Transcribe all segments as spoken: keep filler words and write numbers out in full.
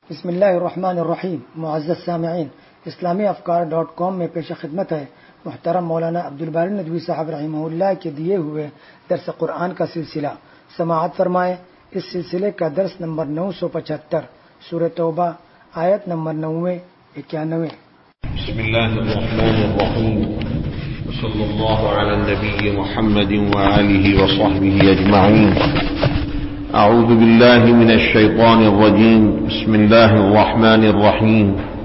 بسم اللہ الرحمن الرحیم. معزز سامعین، اسلامی افکار ڈاٹ کام میں پیش خدمت ہے محترم مولانا عبدالباری ندوی صاحب رحمہ اللہ کے دیے ہوئے درس قرآن کا سلسلہ. سماعت فرمائے. اس سلسلے کا درس نمبر نو سو پچہتر، سورہ توبہ، آیت نمبر نوے اکیانوے. بسم اللہ الرحمن الرحیم. صلی اللہ علی النبی محمد وآلہ وصحبہ اجمعین. اعوذ باللہ من الشیطان الرجیم. بسم اللہ الرحمن الرحیم.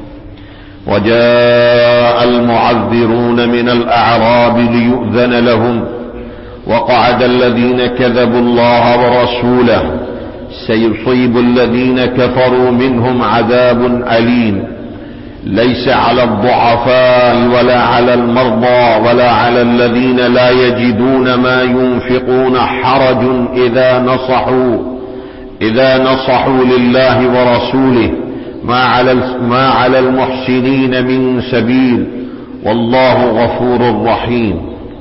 وجاء المعذرون من الأعراب ليؤذن لهم وقعد الذين كذبوا الله ورسوله سيصيب الذين كفروا منهم عذاب أليم ليس على الضعفاء ولا على المرضى ولا على الذين لا يجدون ما ينفقون حرج إذا نصحوا إذا نصحوا لله ورسوله ما على ما على المحسنين من سبيل والله غفور رحيم.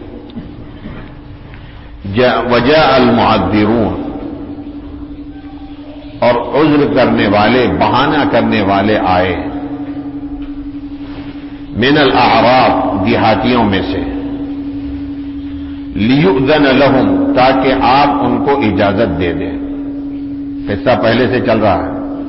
وجاء المعذرون، اور عذر کرنے والے، بہانہ کرنے والے آئے، من الاعراب، دیہاتیوں میں سے، لیؤذن لهم، تاکہ آپ ان کو اجازت دے دیں. قصہ پہلے سے چل رہا ہے،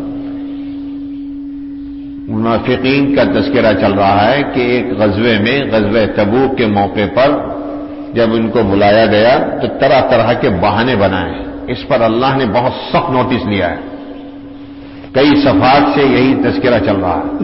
منافقین کا تذکرہ چل رہا ہے کہ ایک غزوے میں، غزوہ تبوک کے موقع پر جب ان کو بلایا گیا تو طرح طرح کے بہانے بنائے. اس پر اللہ نے بہت سخت نوٹس لیا ہے. کئی صفحات سے یہی تذکرہ چل رہا ہے.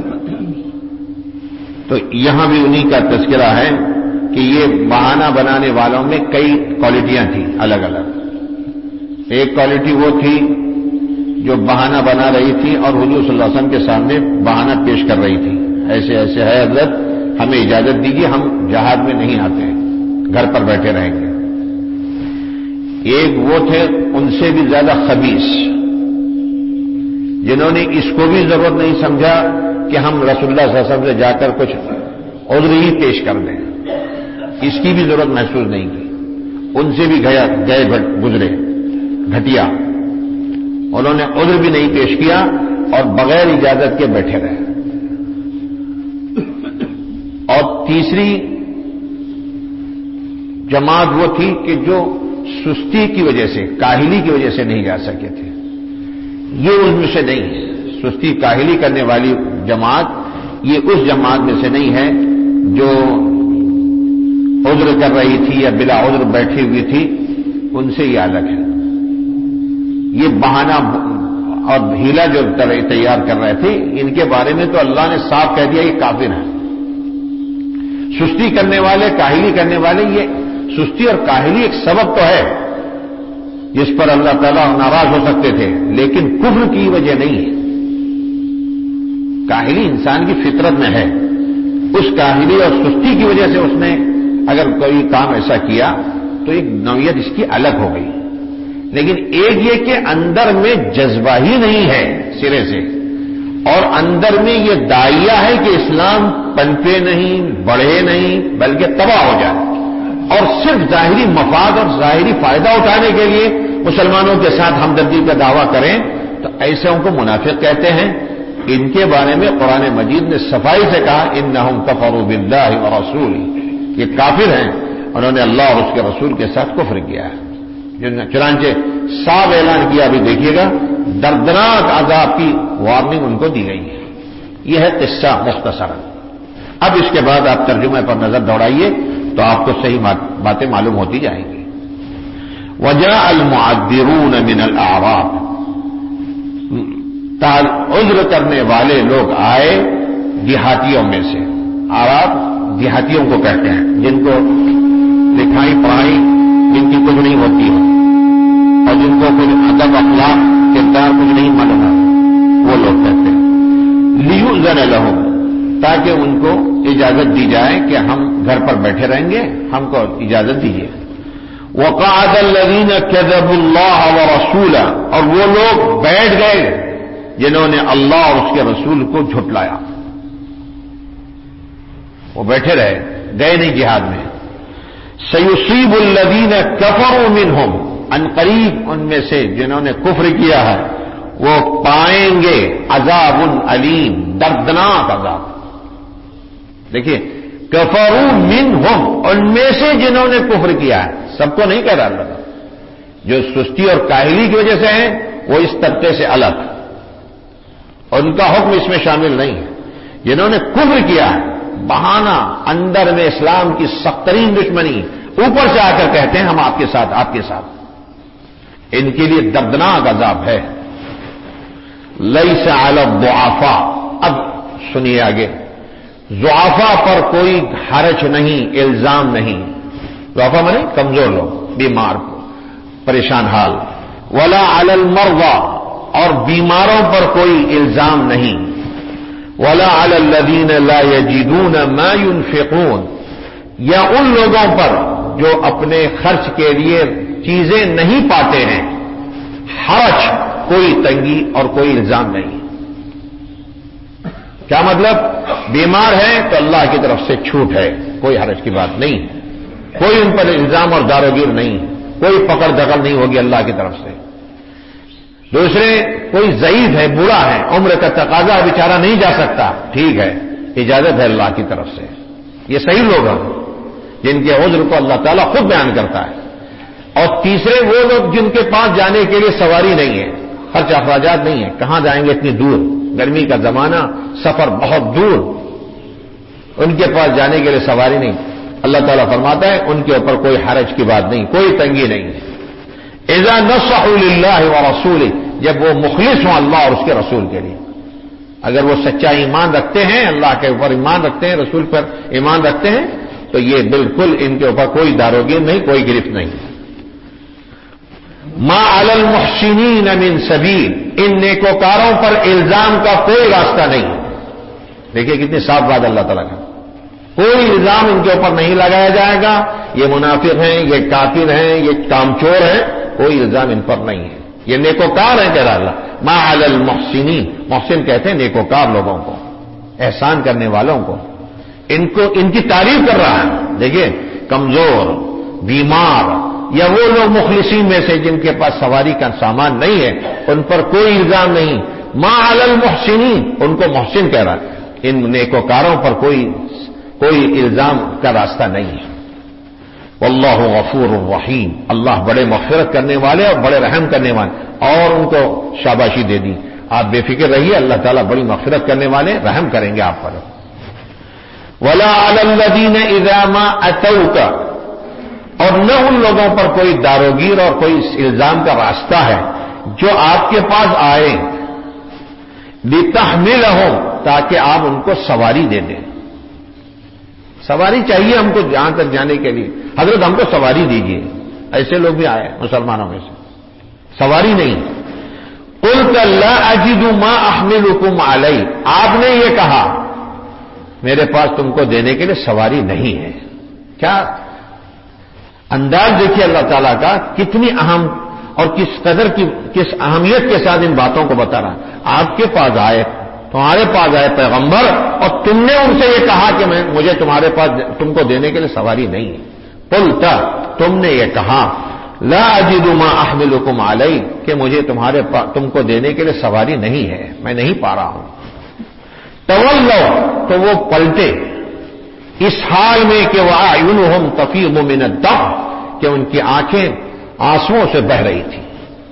تو یہاں بھی انہی کا تذکرہ ہے کہ یہ بہانہ بنانے والوں میں کئی کوالٹیاں تھیں الگ الگ. ایک کوالٹی وہ تھی جو بہانہ بنا رہی تھی اور حضور صلی اللہ علیہ وسلم کے سامنے بہانہ پیش کر رہی تھی، ایسے ایسے ہے حضرت، ہمیں اجازت دیجیے، ہم جہاد میں نہیں آتے ہیں، گھر پر بیٹھے رہیں گے. ایک وہ تھے ان سے بھی زیادہ خبیث، جنہوں نے اس کو بھی ضرورت نہیں سمجھا کہ ہم رسول اللہ صلی اللہ علیہ وسلم سے جا کر کچھ عذر ہی پیش کر دیں، اس کی بھی ضرورت محسوس نہیں کی. ان سے بھی گیا گئے گزرے گھٹیا، انہوں نے عذر بھی نہیں پیش کیا اور بغیر اجازت کے بیٹھے رہے. اور تیسری جماعت وہ تھی کہ جو سستی کی وجہ سے، کاہلی کی وجہ سے نہیں جا سکے تھے. یہ ان میں سے نہیں ہے. سستی کاہلی کرنے والی جماعت یہ اس جماعت میں سے نہیں ہے جو عذر کر رہی تھی یا بلا عذر بیٹھی ہوئی تھی. ان سے یہ الگ ہے. یہ بہانہ اور ہیلا جو تیار کر رہے تھے، ان کے بارے میں تو اللہ نے صاف کہہ دیا یہ کافر ہیں. سستی کرنے والے، کاہلی کرنے والے، یہ سستی اور کاہلی ایک سبب تو ہے جس پر اللہ تعالیٰ ناراض ہو سکتے تھے، لیکن کفر کی وجہ نہیں ہے. کاہلی انسان کی فطرت میں ہے. اس کاہلی اور سستی کی وجہ سے اس نے اگر کوئی کام ایسا کیا تو ایک نوعیت اس کی الگ ہو گئی. لیکن ایک یہ کہ اندر میں جذبہ ہی نہیں ہے سرے سے، اور اندر میں یہ داعیہ ہے کہ اسلام پنپے نہیں، بڑھے نہیں، بلکہ تباہ ہو جائے، اور صرف ظاہری مفاد اور ظاہری فائدہ اٹھانے کے لیے مسلمانوں کے ساتھ ہمدردی کا دعویٰ کریں، تو ایسے ان کو منافق کہتے ہیں. ان کے بارے میں قرآن مجید نے صفائی سے کہا انہم کفروا باللہ ورسولہ، یہ کافر ہیں، انہوں نے اللہ اور اس کے رسول کے ساتھ کفر کیا ہے. چنانچہ صاف اعلان کیا، بھی دیکھیے گا، دردناک عذاب کی وارننگ ان کو دی گئی ہے. یہ ہے قصہ مختصرا. اب اس کے بعد آپ ترجمے پر نظر دوڑائیے تو آپ کو صحیح باتیں معلوم ہوتی جائیں گی. وجاء المعذرون من الاعراب، عذر کرنے والے لوگ آئے دیہاتیوں میں سے. اعراب دیہاتیوں کو کہتے ہیں جن کو لکھائی پڑھائی جن کی کچھ نہیں ہوتی ہے اور جن کو کچھ ادب اخلاق کردار کچھ نہیں معلوم ہے، وہ لوگ کہتے ہیں لیؤذن لهم، تاکہ ان کو اجازت دی جائے کہ ہم گھر پر بیٹھے رہیں گے، ہم کو اجازت دیجیے. وقعد الذين كذبوا الله ورسوله، اور وہ لوگ بیٹھ گئے جنہوں نے اللہ اور اس کے رسول کو جھٹلایا. وہ بیٹھے رہے، گئے نہیں جہاد میں. سیصیب الذین کفروا منہم، ان قریب ان میں سے جنہوں نے کفر کیا ہے، وہ پائیں گے عذاب علیم، دردناک عذاب۔ دیکھیے کفروا منہم، ان میں سے جنہوں نے کفر کیا ہے، سب کو نہیں کہہ رہا اللہ، جو سستی اور کاہلی کی وجہ سے ہیں وہ اس طبقے سے الگ، اور ان کا حکم اس میں شامل نہیں ہے۔ جنہوں نے کفر کیا ہے، بہانہ اندر میں اسلام کی سخت ترین دشمنی، اوپر سے آ کر کہتے ہیں ہم آپ کے ساتھ آپ کے ساتھ، ان کے لیے دردناک عذاب ہے۔ لیس علی الضعفاء، اب سنیے آگے، ضعفاء پر کوئی حرج نہیں، الزام نہیں۔ ضعفاء مانے کمزور لوگ، بیمار کو، پریشان حال۔ ولا علی المرضى، اور بیماروں پر کوئی الزام نہیں۔ ولا علی الذین لا یجدون ما ينفقون، یا ان لوگوں پر جو اپنے خرچ کے لیے چیزیں نہیں پاتے ہیں، حرج، کوئی تنگی اور کوئی الزام نہیں۔ کیا مطلب؟ بیمار ہیں تو اللہ کی طرف سے چھوٹ ہے، کوئی حرج کی بات نہیں، کوئی ان پر الزام اور داروگیر نہیں، کوئی پکڑ دکڑ نہیں ہوگی اللہ کی طرف سے۔ دوسرے، کوئی ضعیف ہے، بوڑھا ہے، عمر کا تقاضا بیچارہ نہیں جا سکتا، ٹھیک ہے، اجازت ہے اللہ کی طرف سے۔ یہ صحیح لوگ ہیں جن کے عذر کو اللہ تعالیٰ خود بیان کرتا ہے۔ اور تیسرے وہ لوگ جن کے پاس جانے کے لیے سواری نہیں ہے، خرچ اخراجات نہیں ہے، کہاں جائیں گے اتنی دور، گرمی کا زمانہ، سفر بہت دور، ان کے پاس جانے کے لیے سواری نہیں، اللہ تعالیٰ فرماتا ہے ان کے اوپر کوئی حرج کی بات نہیں، کوئی تنگی نہیں۔ اذا نصحوا للہ ورسولہ، جب وہ مخلص ہوں اللہ اور اس کے رسول کے لیے، اگر وہ سچا ایمان رکھتے ہیں، اللہ کے اوپر ایمان رکھتے ہیں، رسول پر ایمان رکھتے ہیں، تو یہ بالکل ان کے اوپر کوئی داروگیر نہیں، کوئی گرفت نہیں۔ ما علی المحسنین من سبیل، ان نیکوکاروں پر الزام کا کوئی راستہ نہیں۔ دیکھیے کتنی صاف بات اللہ تعالیٰ کا، کوئی الزام ان کے اوپر نہیں لگایا جائے گا، یہ منافق ہیں، یہ کافر ہیں، یہ کامچور ہیں، کوئی الزام ان پر نہیں ہے، یہ نیکوکار ہیں کہہ رہا اللہ۔ ما علی المحسنین، محسن کہتے ہیں نیکوکار لوگوں کو، احسان کرنے والوں کو، ان کو ان کی تعریف کر رہا ہے۔ دیکھیے کمزور، بیمار، یا وہ لوگ مخلصین میں سے جن کے پاس سواری کا سامان نہیں ہے، ان پر کوئی الزام نہیں۔ ما علی المحسنین، ان کو محسن کہہ رہا ہے، ان نیکوکاروں پر کوئی کوئی الزام کا راستہ نہیں ہے۔ واللہ غفور الرحیم، اللہ بڑے مغفرت کرنے والے اور بڑے رحم کرنے والے، اور ان کو شاباشی دے دی، آپ بے فکر رہیے، اللہ تعالیٰ بڑی مغفرت کرنے والے، رحم کریں گے آپ پر۔ ولا علی الذین اذا ما اتوک، اور نہ ان لوگوں پر کوئی داروگیر اور کوئی الزام کا راستہ ہے جو آپ کے پاس آئے، لتحملہم، تاکہ آپ ان کو سواری دے دیں۔ سواری چاہیے ہم کو جہاں تک جانے کے لیے، حضرت ہم کو سواری دیجیے، ایسے لوگ بھی آئے مسلمانوں میں سے، سواری نہیں۔ قلت لا اجد ما احملکم علی، آپ نے یہ کہا میرے پاس تم کو دینے کے لیے سواری نہیں ہے۔ کیا انداز دیکھیے اللہ تعالیٰ کا، کتنی اہم اور کس قدر کی کس اہمیت کے ساتھ ان باتوں کو بتا رہا۔ آپ کے پاس آئے، تمہارے پاس آئے پیغمبر، اور تم نے ان سے یہ کہا کہ میں مجھے تمہارے پاس تم کو دینے کے لیے سواری نہیں ہے۔ قلت، تم نے یہ کہا، لا اجد ما احملکم علی، کہ مجھے تمہارے پاس تم کو دینے کے لیے سواری نہیں ہے، میں نہیں پا رہا ہوں۔ تولوا، تو وہ پلٹے، اس حال میں کہ وَأَعْيُنُهُمْ تَفِيضُ مِنَ الدَّمْعِ، کہ ان کی آنکھیں آنسوؤں سے بہہ رہی تھی۔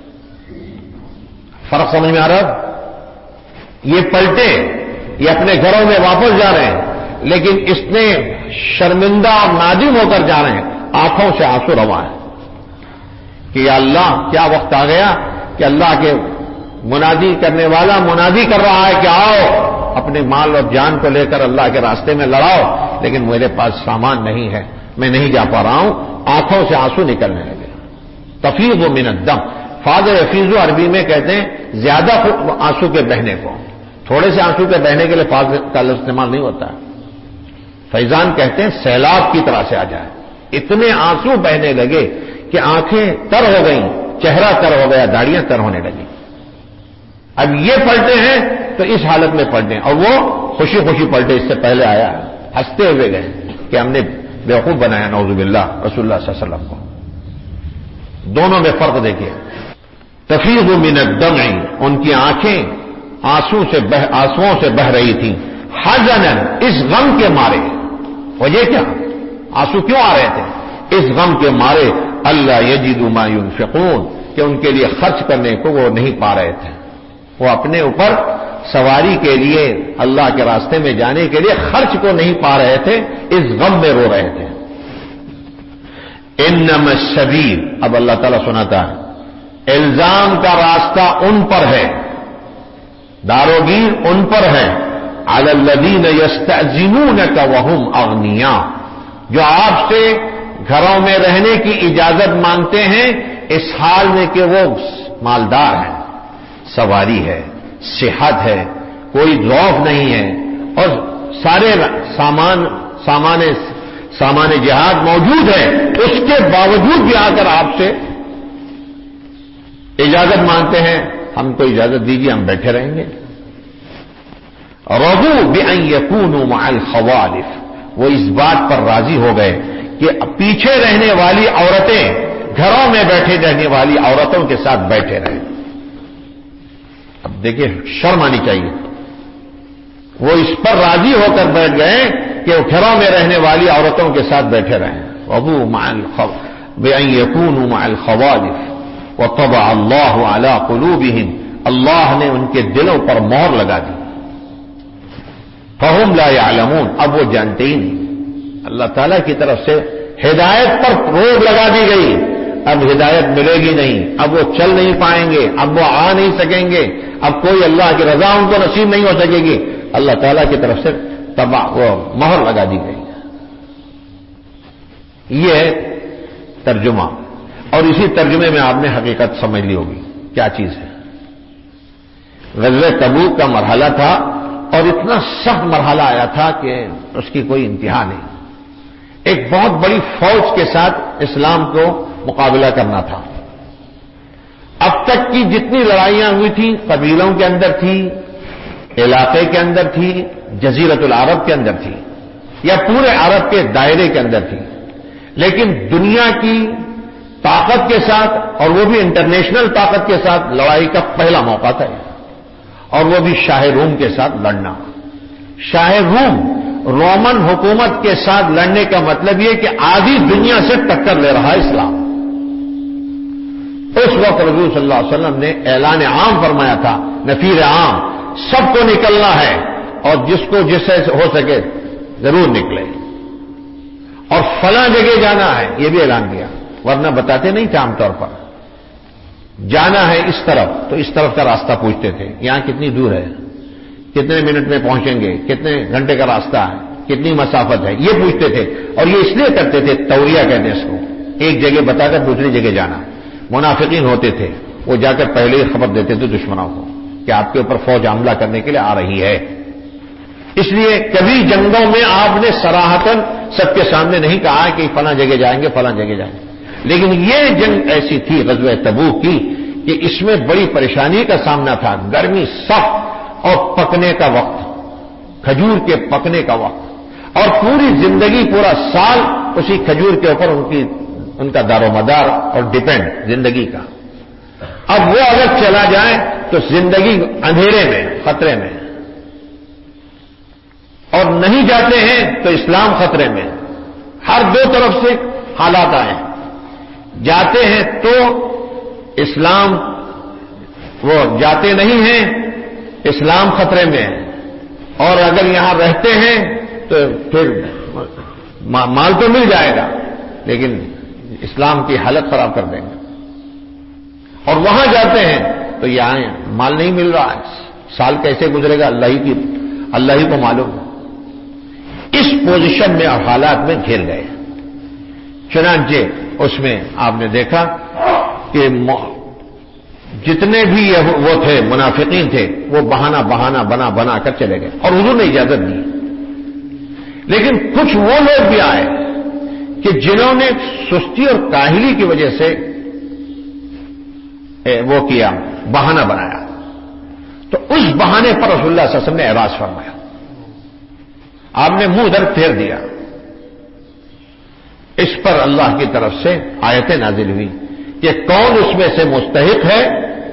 فرق سمجھ میں آ رہا؟ یہ پلٹے، یہ اپنے گھروں میں واپس جا رہے ہیں، لیکن اس نے شرمندہ اور نادم ہو کر جا رہے ہیں، آنکھوں سے آنسو رواں ہیں کہ یا اللہ، کیا وقت آ گیا کہ اللہ کے منادی کرنے والا منادی کر رہا ہے کہ آؤ اپنے مال اور جان کو لے کر اللہ کے راستے میں لڑاؤ، لیکن میرے پاس سامان نہیں ہے، میں نہیں جا پا رہا ہوں۔ آنکھوں سے آنسو نکلنے لگے۔ تفیض من الدم، فاضل یفیض عربی میں کہتے ہیں زیادہ آنسو کے بہنے کو، تھوڑے سے آنسو کے بہنے کے لیے فاضل کا لفظ استعمال نہیں ہوتا ہے۔ فیضان کہتے ہیں سیلاب کی طرح سے آ جائے، اتنے آنسو بہنے لگے کہ آنکھیں تر ہو گئیں، چہرہ تر ہو گیا، داڑیاں تر ہونے لگی۔ اب یہ پلٹے ہیں تو اس حالت میں پلٹے ہیں، اور وہ خوشی خوشی پلٹے، اس سے پہلے آیا ہنستے ہوئے گئے کہ ہم نے بیوقوف بنایا نعوذ باللہ رسول اللہ صلی اللہ علیہ وسلم کو۔ دونوں میں فرق دیکھیے۔ تفیض من الدمع، ان کی آنکھیں آنسو سے بہ آنسوؤں سے بہ رہی تھیں، حزنا، اس غم کے مارے. وجہ کیا؟ آنسو کیوں آ رہے تھے؟ اس غم کے مارے اللہ یجدوا ما ينفقون، کہ ان کے لیے خرچ کرنے کو وہ نہیں پا رہے تھے. وہ اپنے اوپر سواری کے لیے، اللہ کے راستے میں جانے کے لیے خرچ کو نہیں پا رہے تھے، اس غم میں رو رہے تھے. انما السبیل، اب اللہ تعالیٰ سناتا ہے الزام کا راستہ ان پر ہے، داروگیر ان پر ہے، علی الذین یستأذنونک وهم اغنیاء، جو آپ سے گھروں میں رہنے کی اجازت مانگتے ہیں اس حال میں کہ وہ مالدار ہیں، سواری ہے، صحت ہے، کوئی ضعف نہیں ہے، اور سارے سامان سامان سامان جہاد موجود ہے، اس کے باوجود بھی آ کر آپ سے اجازت مانگتے ہیں، ہم کو اجازت دیجیے ہم بیٹھے رہیں گے. رضوا بأن يكونوا مع الخوالف، وہ اس بات پر راضی ہو گئے کہ پیچھے رہنے والی عورتیں گھروں میں بیٹھے رہنے والی عورتوں کے ساتھ بیٹھے رہیں. اب دیکھیں شرم آنی چاہیے، وہ اس پر راضی ہو کر بیٹھ گئے کہ وہ گھروں میں رہنے والی عورتوں کے ساتھ بیٹھے رہیں. رضوا مع الخوالف بأن يكونوا مع الخوالف وطبع اللہ علی قلوبہم، اللہ نے ان کے دلوں پر مہر لگا دی. فہم لا یعلمون، اب وہ جانتے ہی نہیں. اللہ تعالیٰ کی طرف سے ہدایت پر روک لگا دی گئی، اب ہدایت ملے گی نہیں، اب وہ چل نہیں پائیں گے، اب وہ آ نہیں سکیں گے، اب کوئی اللہ کی رضا ان کو نصیب نہیں ہو سکے گی. اللہ تعالیٰ کی طرف سے تباہ وہ مہر لگا دی گئی. یہ ہے ترجمہ، اور اسی ترجمے میں آپ نے حقیقت سمجھ لی ہوگی کیا چیز ہے. غزوہ تبوک کا مرحلہ تھا، اور اتنا سخت مرحلہ آیا تھا کہ اس کی کوئی انتہا نہیں. ایک بہت بڑی فوج کے ساتھ اسلام کو مقابلہ کرنا تھا. اب تک کی جتنی لڑائیاں ہوئی تھیں قبیلوں کے اندر تھی، علاقے کے اندر تھی، جزیرۃ العرب کے اندر تھی، یا پورے عرب کے دائرے کے اندر تھی. لیکن دنیا کی طاقت کے ساتھ، اور وہ بھی انٹرنیشنل طاقت کے ساتھ لڑائی کا پہلا موقع تھا، اور وہ بھی شاہ روم کے ساتھ لڑنا. شاہ روم رومن حکومت کے ساتھ لڑنے کا مطلب یہ کہ آدھی دنیا سے ٹکر لے رہا ہے اسلام. اس وقت رسول صلی اللہ علیہ وسلم نے اعلان عام فرمایا تھا، نفیر عام، سب کو نکلنا ہے، اور جس کو جس سے ہو سکے ضرور نکلے، اور فلاں جگہ جانا ہے یہ بھی اعلان کیا. ورنہ بتاتے نہیں تھے عام طور پر. جانا ہے اس طرف تو اس طرف کا راستہ پوچھتے تھے، یہاں کتنی دور ہے، کتنے منٹ میں پہنچیں گے، کتنے گھنٹے کا راستہ ہے، کتنی مسافت ہے، یہ پوچھتے تھے. اور یہ اس لیے کرتے تھے، توریہ کہتے ہیں اس کو، ایک جگہ بتا کر دوسری جگہ جانا. منافقین ہوتے تھے، وہ جا کر پہلے ہی خبر دیتے تھے دشمنوں کو کہ آپ کے اوپر فوج حملہ کرنے کے لیے آ رہی ہے. اس لیے کبھی جنگوں میں آپ نے صراحتاً سب کے سامنے نہیں کہا کہ فلاں جگہ جائیں گے فلاں جگہ جائیں گے. لیکن یہ جنگ ایسی تھی غزوہ تبوک کی کہ اس میں بڑی پریشانی کا سامنا تھا. گرمی سخت اور پکنے کا وقت، کھجور کے پکنے کا وقت، اور پوری زندگی پورا سال اسی کھجور کے اوپر ان کی ان کا دار و مدار اور ڈیپینڈ زندگی کا. اب وہ اگر چلا جائے تو زندگی اندھیرے میں، خطرے میں، اور نہیں جاتے ہیں تو اسلام خطرے میں. ہر دو طرف سے حالات آئے. جاتے ہیں تو اسلام، وہ جاتے نہیں ہیں اسلام خطرے میں، اور اگر یہاں رہتے ہیں تو پھر مال تو مل جائے گا لیکن اسلام کی حالت خراب کر دیں گے. اور وہاں جاتے ہیں تو یہاں مال نہیں مل رہا ہے، سال کیسے گزرے گا اللہ ہی کی اللہ ہی کو معلوم. اس پوزیشن میں اور حالات میں گھیر گئے. چنانچہ اس میں آپ نے دیکھا کہ جتنے بھی وہ تھے منافقین تھے وہ بہانہ بہانہ بنا بنا کر چلے گئے، اور حضور نے اجازت دی. لیکن کچھ وہ لوگ بھی آئے کہ جنہوں نے سستی اور کاہلی کی وجہ سے وہ کیا، بہانہ بنایا. تو اس بہانے پر رسول اللہ صلی اللہ علیہ وسلم نے اعراض فرمایا. آپ نے منہ ادھر پھیر دیا. اس پر اللہ کی طرف سے آیتیں نازل ہوئی کہ کون اس میں سے مستحق ہے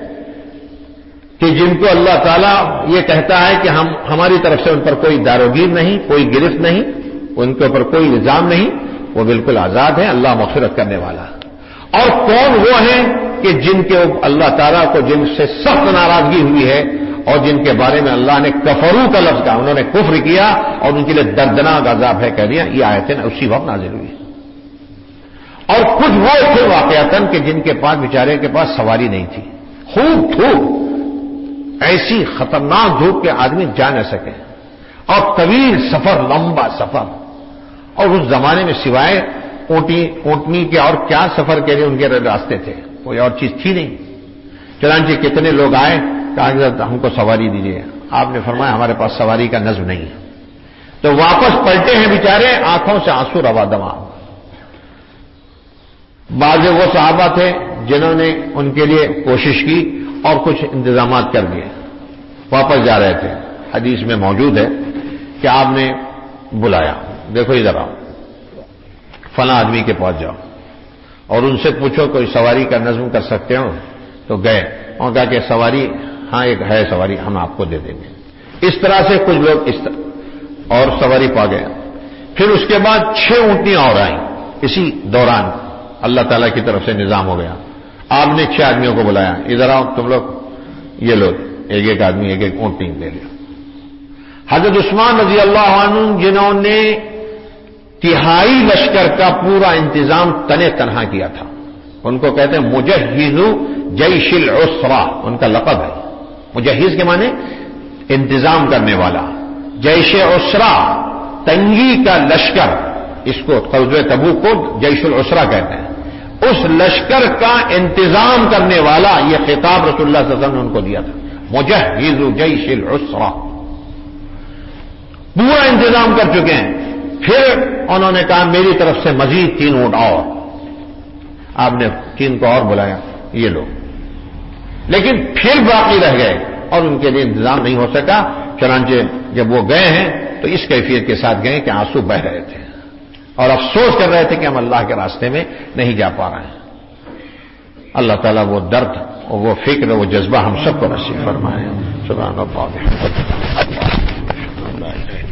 کہ جن کو اللہ تعالیٰ یہ کہتا ہے کہ ہم ہماری طرف سے ان پر کوئی داروگیر نہیں، کوئی گرفت نہیں، ان کے اوپر کوئی الزام نہیں، وہ بالکل آزاد ہیں، اللہ مغفرت کرنے والا۔ اور کون وہ ہیں کہ جن کے اللہ تعالیٰ کو جن سے سخت ناراضگی ہوئی ہے اور جن کے بارے میں اللہ نے کفرو کا لفظ کہا، انہوں نے کفر کیا اور ان کے لیے دردناک عذاب ہے کہہ دیا، یہ آیتیں اسی وقت نازل ہوئی۔ اور کچھ وہ تھے واقعتاً کہ جن کے پاس بیچارے کے پاس سواری نہیں تھی، خوب دھوپ، ایسی خطرناک دھوپ کہ آدمی جا نہ سکے، اور طویل سفر، لمبا سفر، اور اس زمانے میں سوائے اونٹی اونٹنی کے اور کیا سفر کے لیے ان کے راستے تھے، کوئی اور چیز تھی نہیں۔ چنانچہ کتنے لوگ آئے، کہا کہ ہم کو سواری دیجیے، آپ نے فرمایا ہمارے پاس سواری کا نظم نہیں ہے، تو واپس پلٹے ہیں بیچارے، آنکھوں سے آنسو روا دما۔ بعض وہ صحابہ تھے جنہوں نے ان کے لیے کوشش کی اور کچھ انتظامات کر دیے، واپس جا رہے تھے۔ حدیث میں موجود ہے کہ آپ نے بلایا، دیکھو ادھر آؤ، فلاں آدمی کے پاس جاؤ اور ان سے پوچھو کوئی سواری کا نظم کر سکتے ہو، تو گئے اور کہا کہ سواری، ہاں ایک ہے سواری، ہم آپ کو دے دیں گے۔ اس طرح سے کچھ لوگ اس طرح اور سواری پا گئے۔ پھر اس کے بعد چھ اونٹنیاں اور آئیں، اسی دوران اللہ تعالیٰ کی طرف سے نظام ہو گیا۔ آپ نے چھ آدمیوں کو بلایا، ادھر آؤ تم لوگ، یہ لوگ ایک ایک آدمی ایک ایک اونٹنی لے لیا۔ حضرت عثمان رضی اللہ عنہ جنہوں نے تہائی لشکر کا پورا انتظام تنے تنہا کیا تھا، ان کو کہتے ہیں مجہز جیش العسرہ، ان کا لقب ہے۔ مجہز کے معنی انتظام کرنے والا، جیش عسرہ تنگی کا لشکر، اس کو غزوہ تبوک کو جیش العسرہ کہتے ہیں۔ اس لشکر کا انتظام کرنے والا، یہ خطاب رسول اللہ صلی اللہ علیہ وسلم نے ان کو دیا تھا، مجہز جیش العسرہ، پورا انتظام کر چکے ہیں۔ پھر انہوں نے کہا میری طرف سے مزید تین اونٹ اور، آپ نے تین کو اور بلایا، یہ لوگ، لیکن پھر باقی رہ گئے اور ان کے لیے انتظام نہیں ہو سکا۔ چنانچہ جب وہ گئے ہیں تو اس کیفیت کے ساتھ گئے کہ آنسو بہ رہے تھے اور افسوس کر رہے تھے کہ ہم اللہ کے راستے میں نہیں جا پا رہے ہیں۔ اللہ تعالیٰ وہ درد اور وہ فکر، وہ جذبہ ہم سب کو نصیب فرمائے۔ سبحان اللہ۔